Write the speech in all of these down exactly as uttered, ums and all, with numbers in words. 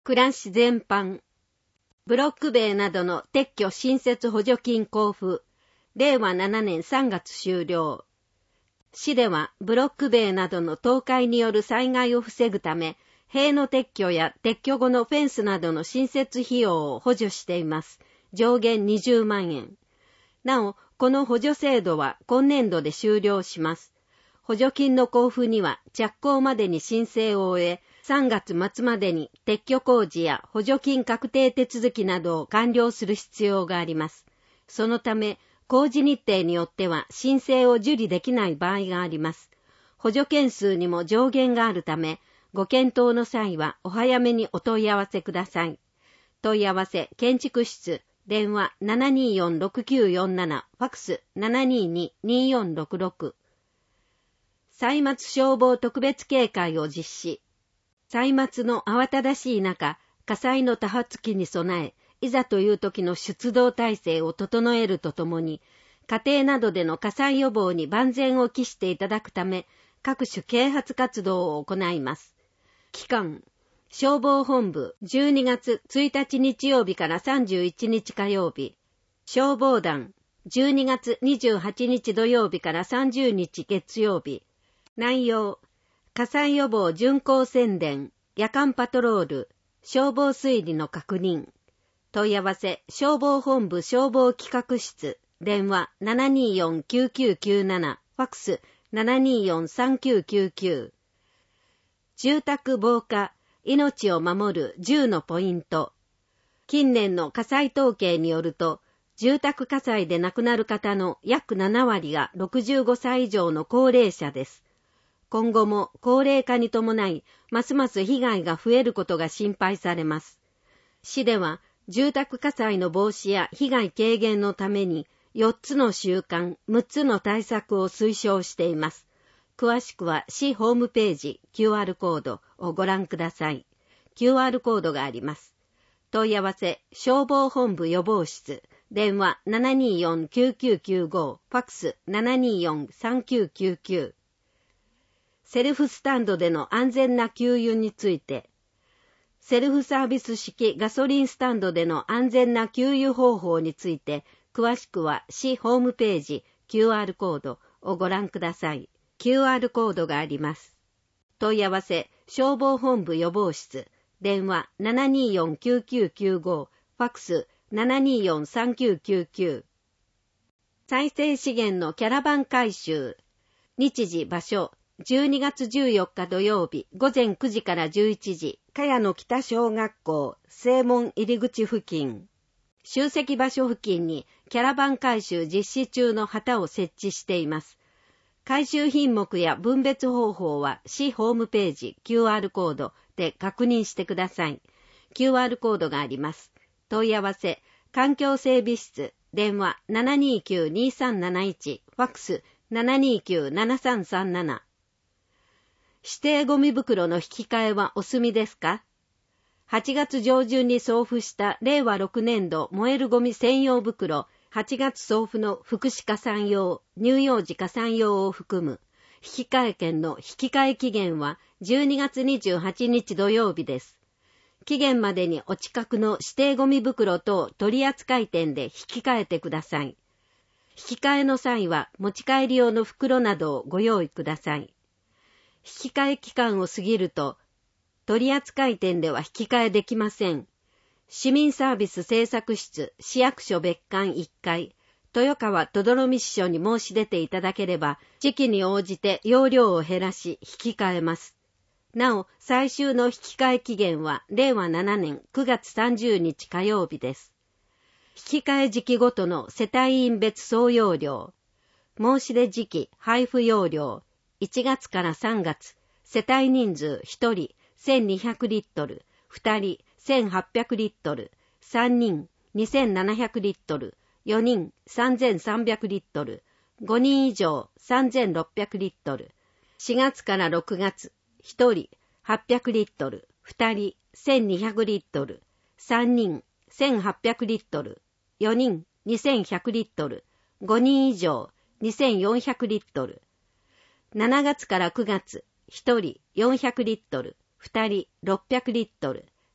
暮らし全般、ブロック塀などの撤去新設補助金交付、れいわななねんさんがつ終了。市ではブロック塀などの倒壊による災害を防ぐため、塀の撤去や撤去後のフェンスなどの新設費用を補助しています。上限にじゅうまんえん。なお、この補助制度は今年度で終了します。補助金の交付には着工までに申請を終え、さんがつまつまでに撤去工事や補助金確定手続きなどを完了する必要があります。そのため、工事日程によっては申請を受理できない場合があります。補助件数にも上限があるため、ご検討の際はお早めにお問い合わせください。問い合わせ建築室、電話 ななにーよんろくきゅうよんなな、ファクス ななにーにーにーよんろくろく。歳末消防特別警戒を実施。歳末の慌ただしい中、火災の多発期に備え、いざという時の出動体制を整えるとともに、家庭などでの火災予防に万全を期していただくため、各種啓発活動を行います。期間、消防本部じゅうにがつついたち日曜日からさんじゅういちにち火曜日、消防団じゅうにがつにじゅうはちにち土曜日からさんじゅうにち月曜日。内容、火災予防巡行宣伝、夜間パトロール、消防推理の確認。問い合わせ、消防本部消防企画室、電話 ななにーよんきゅうきゅうきゅうなな、ファクス ななにーよんさんきゅうきゅうきゅう。住宅防火、命を守るじゅうのポイント。近年の火災統計によると、住宅火災で亡くなる方の約ななわりがろくじゅうごさい以上の高齢者です。今後も高齢化に伴い、ますます被害が増えることが心配されます。市では、住宅火災の防止や被害軽減のために、よっつの習慣、むっつの対策を推奨しています。詳しくは市ホームページ キューアール コードをご覧ください。キューアール コードがあります。問い合わせ、消防本部予防室、電話 ななにーよんきゅうきゅうきゅうご、ファクス ななにーよんさんきゅうきゅうきゅう。セルフスタンドでの安全な給油について、セルフサービス式ガソリンスタンドでの安全な給油方法について、詳しくは市ホームページ キューアール コードをご覧ください。キューアール コードがあります。問い合わせ、消防本部予防室、電話 ななにーよんきゅうきゅうきゅうご、ファクス ななにーよんさんきゅうきゅうきゅう。再生資源のキャラバン回収。日時場所、じゅうにがつじゅうよっか土曜日ごぜんくじからじゅういちじ、茅野北小学校正門入り口付近。集積場所付近にキャラバン回収実施中の旗を設置しています。回収品目や分別方法は市ホームページ キューアール コードで確認してください。キューアール コードがあります。問い合わせ、環境整備室、電話 ななにーきゅうにーさんなないち、ファックス ななにーきゅうななさんさんなな。指定ゴミ袋の引き換えはお済みですか？はちがつ上旬に送付したれいわろくねんど燃えるゴミ専用袋、はちがつ送付の福祉加算用、乳幼児加算用を含む引換券の引き換え期限はじゅうにがつにじゅうはちにち土曜日です。期限までにお近くの指定ゴミ袋等取扱店で引き換えてください。引き換えの際は持ち帰り用の袋などをご用意ください。引き換え期間を過ぎると、取扱店では引き換えできません。市民サービス政策室、市役所別館いっかい、豊川轟支所に申し出ていただければ、時期に応じて容量を減らし引き換えます。なお、最終の引き換え期限はれいわななねんくがつさんじゅうにち火曜日です。引き換え時期ごとの世帯員別総容量、申し出時期配布容量、いちがつからさんがつ、世帯人数ひとりせんにひゃくリットル、ふたりせんはっぴゃくリットル、さんにんにせんななひゃくリットル、よにんさんぜんさんびゃくリットル、ごにん以上さんぜんろっぴゃくリットル、しがつからろくがつ、ひとりはっぴゃくリットル、ふたりせんにひゃくリットル、さんにんせんはっぴゃくリットル、よにんにせんひゃくリットル、ごにん以上にせんよんひゃくリットル、しちがつからくがつ、ひとりよんひゃくリットル、ふたりろっぴゃくリットル、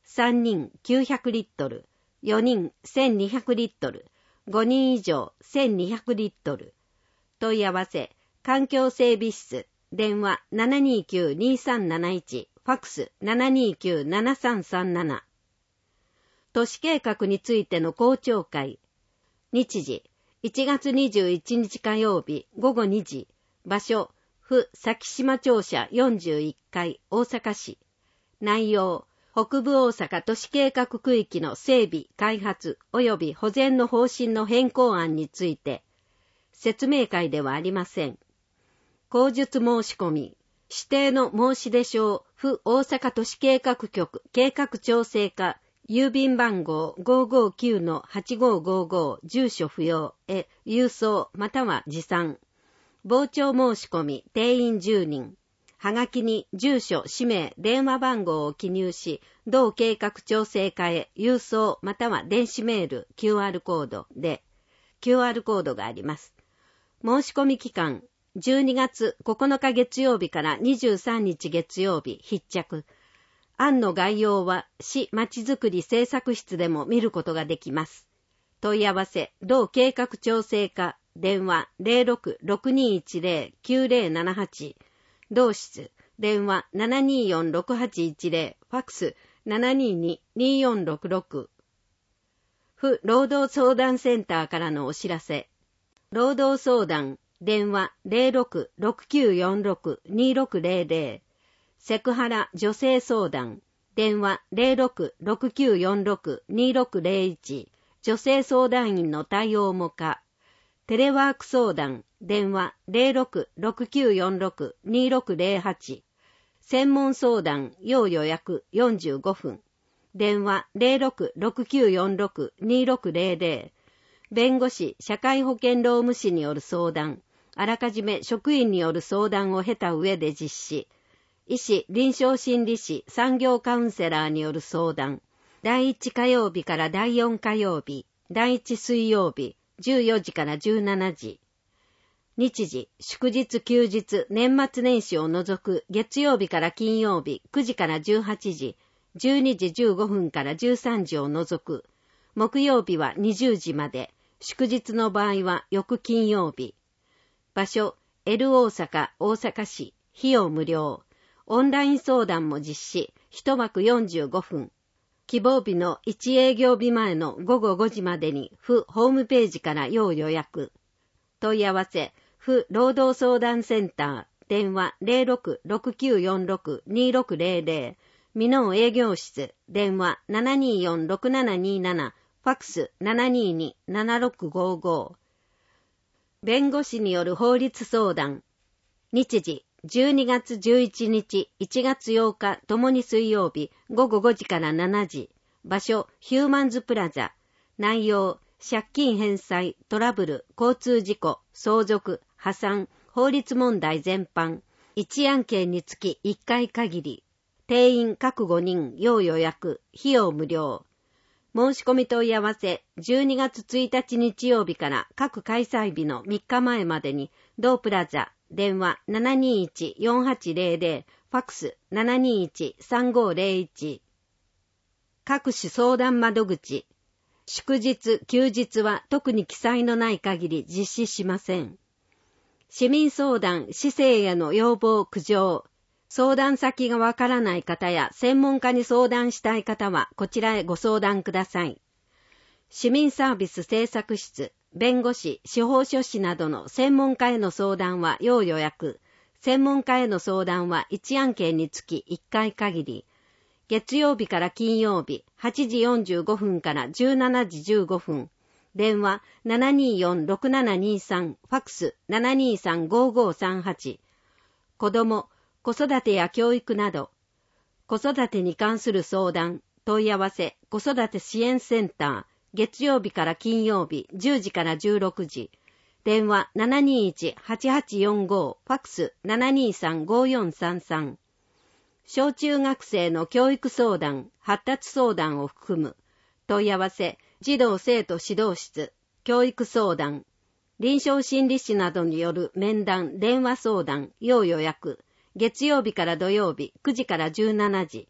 さんにんきゅうひゃくリットル、よにんせんにひゃくリットル、ごにん以上せんにひゃくリットル。問い合わせ、環境整備室、電話 ななにきゅうにさんなないち、ファックス ななにきゅうななさんさんなな。都市計画についての公聴会。日時、いちがつにじゅういちにち火曜日ごごにじ。場所、府咲島庁舎よんじゅういっかい大阪市。内容、北部大阪都市計画区域の整備、開発及び保全の方針の変更案について。説明会ではありません。口述申し込み、指定の申出書、府大阪都市計画局計画調整課、郵便番号 ごーごーきゅうのはちごーごーごー 住所不要へ郵送または持参。傍聴申し込み定員じゅうにん。はがきに住所、氏名、電話番号を記入し、同計画調整課へ郵送または電子メール キューアール コードで キューアール コードがあります。申し込み期間じゅうにがつここのか月曜日からにじゅうさんにち月曜日必着。案の概要は市まちづくり政策室でも見ることができます。問い合わせ、同計画調整課、電話 ゼロろく ろくにいちゼロ きゅうゼロななはち、同室、電話 ななにーよん ろくはちいちゼロ、ファックス ななにーに にーよんろくろく。府労働相談センターからのお知らせ。労働相談、電話 ゼロろく ろくきゅうよんろく にーろくゼロゼロ。セクハラ女性相談、電話 ゼロろく ろくきゅうよんろく にーろくゼロいち、女性相談員の対応も可。テレワーク相談、電話 ゼロろく ろくきゅうよんろく にーろくゼロはち、専門相談、要予約よんじゅうごふん、電話 ゼロろく ろくきゅうよんろく にーろくゼロゼロ、弁護士、社会保険労務士による相談、あらかじめ職員による相談を経た上で実施。医師、臨床心理士、産業カウンセラーによる相談。だいいち火曜日からだいよん火曜日、だいいち水曜日、じゅうよじからじゅうしちじ。日時、祝日休日、年末年始を除く月曜日から金曜日、くじからじゅうはちじ、じゅうにじじゅうごふんからじゅうさんじを除く。木曜日はにじゅうじまで、祝日の場合は翌金曜日。場所、L 大阪、大阪市、費用無料。オンライン相談も実施、一枠よんじゅうごふん。希望日のいち営業日前のごごごじまでに、府ホームページから要予約。問い合わせ、府労働相談センター、電話 ゼロろく ろくきゅうよんろく にーろくゼロゼロ、美濃営業室、電話 ななにーよん ろくななにーなな、ファックス ななにーに ななろくごご。弁護士による法律相談。日時、じゅうにがつじゅういちにち、いちがつようかともに水曜日、ごごごじからしちじ。場所、ヒューマンズプラザ。内容、借金返済、トラブル、交通事故、相続、破産、法律問題全般。いち案件につきいっかい限り。定員各ごにん、要予約、費用無料。申し込み問い合わせ、じゅうにがつついたち日曜日から各開催日のみっかまえまでに、同プラザ、電話 ななにーいち よんはちゼロゼロ、ファックス ななにーいち さんごゼロいち。各種相談窓口。祝日、休日は特に記載のない限り実施しません。市民相談、市政への要望、苦情。相談先がわからない方や専門家に相談したい方はこちらへご相談ください。市民サービス政策室。弁護士、司法書士などの専門家への相談は要予約。専門家への相談はいち案件につきいっかい限り。月曜日から金曜日、はちじよんじゅうごふんからじゅうしちじじゅうごふん。電話 ななにーよん ろくななにーさん、ファックス ななにーさん ごーごーさんはち。子供、子育てや教育など。子育てに関する相談、問い合わせ、子育て支援センター。月曜日から金曜日、じゅうじからじゅうろくじ。電話 ななにーいち はちはちよんご、ファックス ななにーさん ごーよんさんさん。小中学生の教育相談、発達相談を含む。問い合わせ、児童生徒指導室、教育相談。臨床心理士などによる面談、電話相談、要予約。月曜日から土曜日、くじからじゅうしちじ。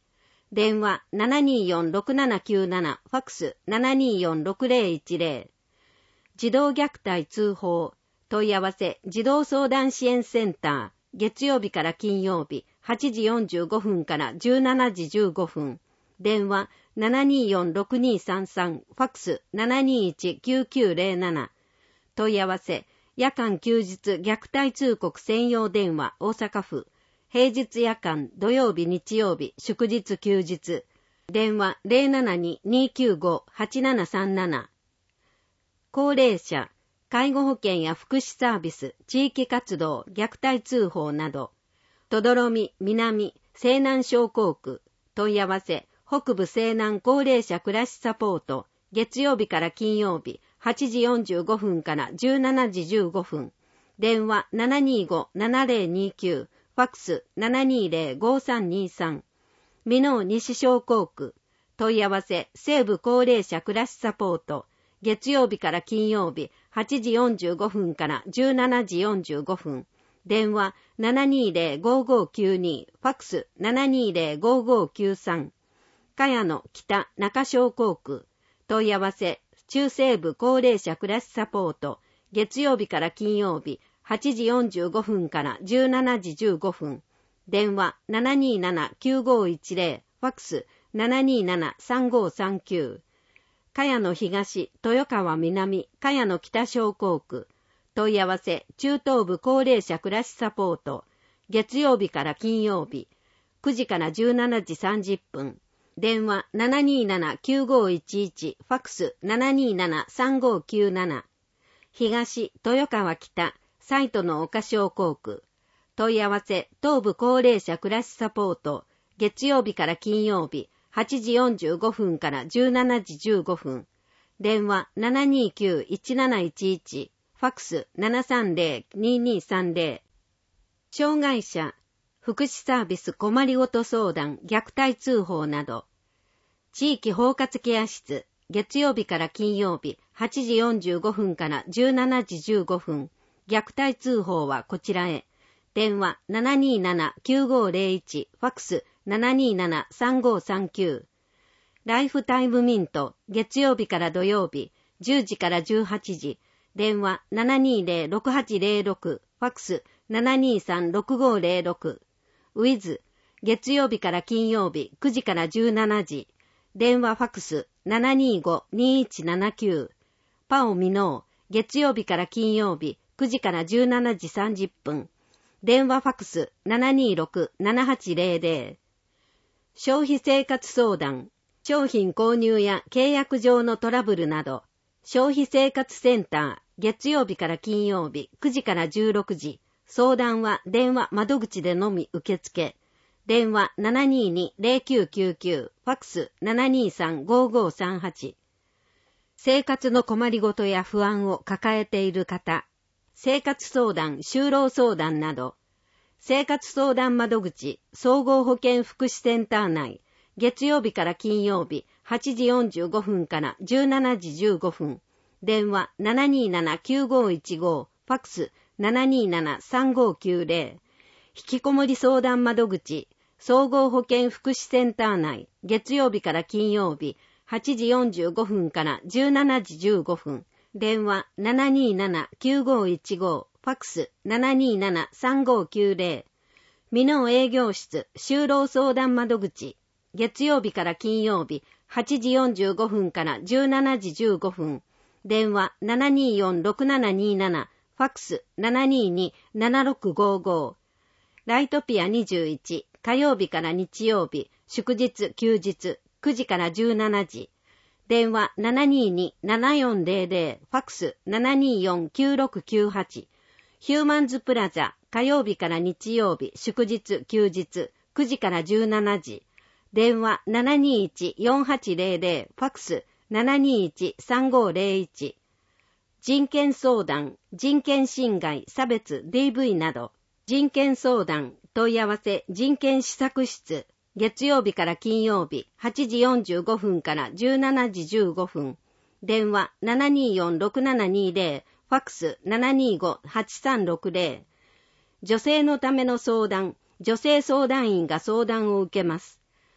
電話 ななにーよんろくななきゅうなな、ファックス ななにーよんろくぜろいちぜろ。児童虐待通報、問い合わせ児童相談支援センター、月曜日から金曜日、はちじよんじゅうごふんからじゅうしちじじゅうごふん。電話 ななにーよんろくにーさんさん、ファックス ななにーいちきゅうきゅうぜろなな。問い合わせ夜間休日虐待通告専用電話大阪府。平日夜間、土曜日日曜日、祝日休日。電話 ゼロななにーにーきゅうごはちななさんなな。高齢者、介護保険や福祉サービス、地域活動、虐待通報など。とどろみ、南、西南商工区。問い合わせ、北部西南高齢者暮らしサポート。月曜日から金曜日、はちじよんじゅうごふんからじゅうしちじじゅうごふん。電話 ななにーごななぜろにきゅう。ファックス ななにーぜろごさんにさん。箕面西商工区。問い合わせ、西部高齢者暮らしサポート。月曜日から金曜日、はちじよんじゅうごふんからじゅうしちじよんじゅうごふん。電話 ななにーぜろごごきゅうに。ファックス ななにーぜろごごきゅうさん。茅野北中商工区。問い合わせ、中西部高齢者暮らしサポート。月曜日から金曜日、はちじよんじゅうごふんからじゅうしちじじゅうごふん。電話 ななにーななきゅうごいちぜろ。ファックス ななにーななさんごさんきゅう。茅野東、豊川南、茅野北商工区。問い合わせ、中東部高齢者暮らしサポート。月曜日から金曜日、くじからじゅうしちじさんじゅっぷん。電話 ななにーななきゅうごいちいち。ファックス ななにーななさんごきゅうなな。東、豊川北、サイトの岡商工区。問い合わせ、東部高齢者暮らしサポート。月曜日から金曜日、はちじよんじゅうごふんからじゅうしちじじゅうごふん。電話 ななにーきゅういちなないちいち。ファックス ななさんぜろににさんぜろ。障害者、福祉サービス困りごと相談、虐待通報など。地域包括ケア室、月曜日から金曜日、はちじよんじゅうごふんからじゅうしちじじゅうごふん。虐待通報はこちらへ。電話 ななにーななきゅうごぜろいち。ファックス ななにーななさんごさんきゅう。ライフタイムミント、月曜日から土曜日、じゅうじからじゅうはちじ。電話 ななにーぜろろくはちぜろろく。ファックス ななにーさんろくごぜろろく。ウィズ、月曜日から金曜日、くじからじゅうしちじ。電話ファックス ななにーごにいちななきゅう。パオミノー、月曜日から金曜日、くじからじゅうしちじさんじゅっぷん。電話ファックス ななにーろくななはちぜろぜろ。消費生活相談、商品購入や契約上のトラブルなど。消費生活センター、月曜日から金曜日、くじからじゅうろくじ。相談は電話窓口でのみ受付。電話 ななにーにぜろきゅうきゅうきゅう。ファックス ななにーさんごごさんはち。生活の困りごとや不安を抱えている方。生活相談、就労相談など。生活相談窓口、総合保健福祉センター内。月曜日から金曜日、はちじよんじゅうごふんからじゅうしちじじゅうごふん。電話 ななにーななきゅうごいちご。ファックス ななにーななさんごきゅうぜろ。引きこもり相談窓口、総合保健福祉センター内。月曜日から金曜日、はちじよんじゅうごふんからじゅうしちじじゅうごふん。電話 ななにーななきゅうごいちご。ファックス ななにーななさんごきゅうぜろ。箕面営業室、就労相談窓口。月曜日から金曜日、はちじよんじゅうごふんからじゅうしちじじゅうごふん。電話 ななにーよんろくななにーなな。ファックス ななにーにななろくごご。ライトピアにじゅういち。火曜日から日曜日、祝日休日、くじからじゅうしちじ。電話 ななにーにななよんぜろぜろ。ファックス ななにーよんきゅうろくきゅうはち。ヒューマンズプラザ、火曜日から日曜日、祝日休日、くじからじゅうしちじ。電話 ななにーいちよんはちぜろぜろ。ファックス ななにーいちさんごぜろいち。人権相談、人権侵害、差別、ディーブイ など。人権相談、問い合わせ、人権施策室。月曜日から金曜日、はちじよんじゅうごふんからじゅうしちじじゅうごふん。電話 ななにーよんろくななにーぜろ。ファックス ななにーごはちさんろくぜろ。女性のための相談、女性相談員が相談を受けます。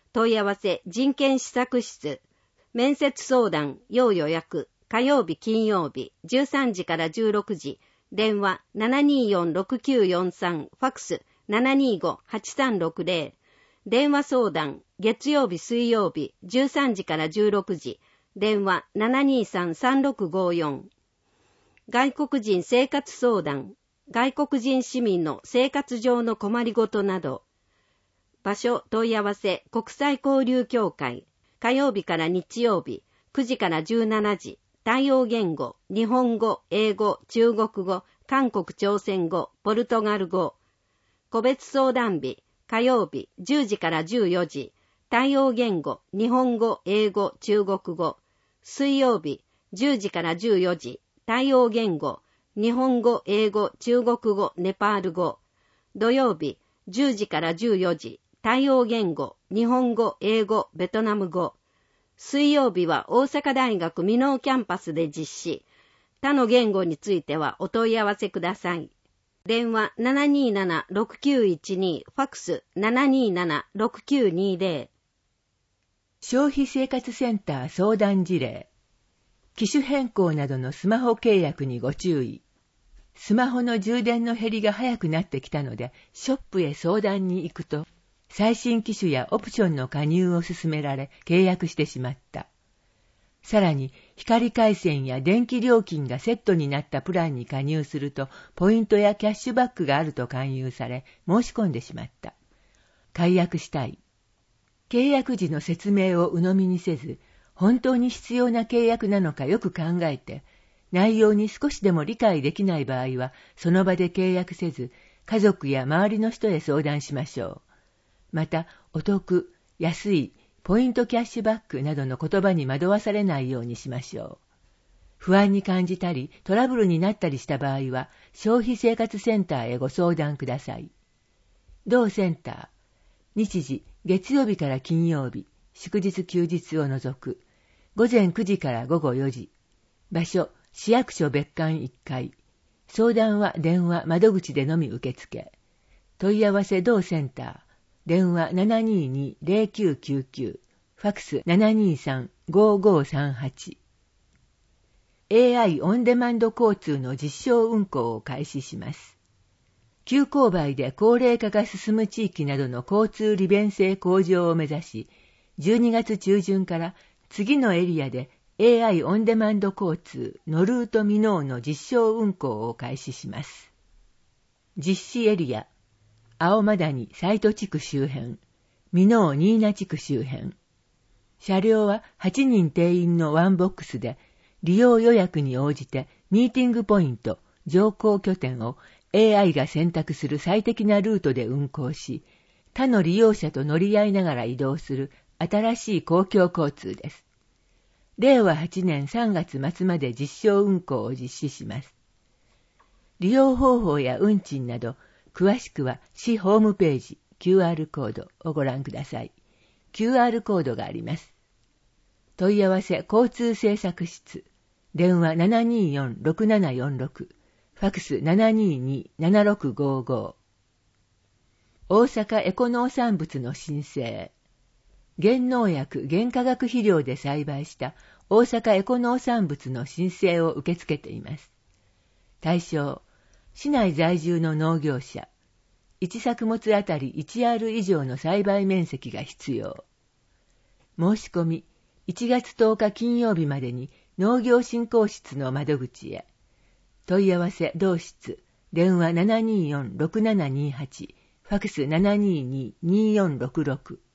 問い合わせ人権施策室、面接相談、要予約、火曜日金曜日じゅうさんじからじゅうろくじ、電話 ななにーよんろくきゅうよんさん、ファックス ななにーごはちさんろくぜろ、電話相談、月曜日水曜日じゅうさんじからじゅうろくじ、電話 ななにーさんさんろくごよん。外国人生活相談、外国人市民の生活上の困りごとなど、場所問い合わせ国際交流協会、火曜日から日曜日くじからじゅうしちじ、対応言語、日本語、英語、中国語、韓国朝鮮語、ポルトガル語。個別相談日、火曜日じゅうじからじゅうよじ、対応言語、日本語、英語、中国語。水曜日じゅうじからじゅうよじ、対応言語、日本語、英語、中国語、ネパール語。土曜日じゅうじからじゅうよじ、対応言語、日本語、英語、ベトナム語。水曜日は大阪大学箕面キャンパスで実施。他の言語についてはお問い合わせください。電話 ななにーななろくきゅういちに、ファックス ななにーななろくきゅうにぜろ。 消費生活センター相談事例。機種変更などのスマホ契約にご注意。スマホの充電の減りが早くなってきたので、ショップへ相談に行くと、最新機種やオプションの加入を勧められ契約してしまった。さらに光回線や電気料金がセットになったプランに加入するとポイントやキャッシュバックがあると勧誘され申し込んでしまった。解約したい。契約時の説明を鵜呑みにせず、本当に必要な契約なのかよく考えて、内容に少しでも理解できない場合はその場で契約せず、家族や周りの人へ相談しましょう。また、お得、安い、ポイントキャッシュバックなどの言葉に惑わされないようにしましょう。不安に感じたり、トラブルになったりした場合は、消費生活センターへご相談ください。同センター、日時、月曜日から金曜日、祝日休日を除く、ごぜんくじからごごよじ、場所、市役所別館いっかい、相談は電話、窓口でのみ受付、問い合わせ同センター、電話 ななにーにーぜろきゅうきゅうきゅう、ファックス ななにーさんごごさんはち。エーアイ オンデマンド交通の実証運行を開始します。急勾配で高齢化が進む地域などの交通利便性向上を目指し、じゅうにがつ中旬から次のエリアで エーアイ オンデマンド交通のルートミノーの実証運行を開始します。実施エリア、青マダニサイト地区周辺、ミノーニーナ地区周辺。車両ははちにん定員のワンボックスで、利用予約に応じてミーティングポイント、乗降拠点を エーアイ が選択する最適なルートで運行し、他の利用者と乗り合いながら移動する新しい公共交通です。れいわはちねんさんがつ末まで実証運行を実施します。利用方法や運賃など、詳しくは市ホームページ キューアール コードをご覧ください。キューアール コードがあります。問い合わせ交通政策室、電話 ななにーよんろくななよんろく、ファックス ななにーにーななろくごご。大阪エコ農産物の申請。原農薬、原化学肥料で栽培した大阪エコ農産物の申請を受け付けています。対象、市内在住の農業者、いち作物あたり いちアール 以上の栽培面積が必要。申し込み、いちがつとおか金曜日までに農業振興室の窓口へ。問い合わせ同室、電話 ななにーよんろくななにーはち、ファックス ななにーにーにーよんろくろく。